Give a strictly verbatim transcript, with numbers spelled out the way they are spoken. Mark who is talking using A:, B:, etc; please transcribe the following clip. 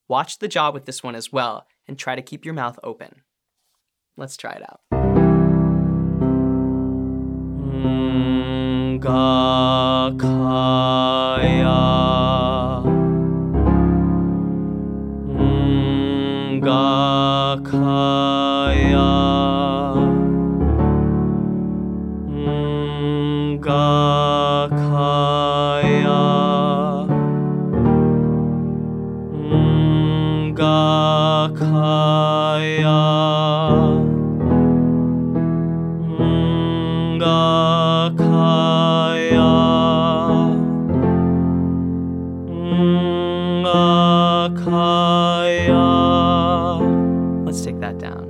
A: Watch the jaw with this one as well, and try to keep your mouth open. Let's try it out. Ga kaya. Ga kaya. Ga kaya. Ga kaya. Ga kaya. Ga kaya. Let's take that down.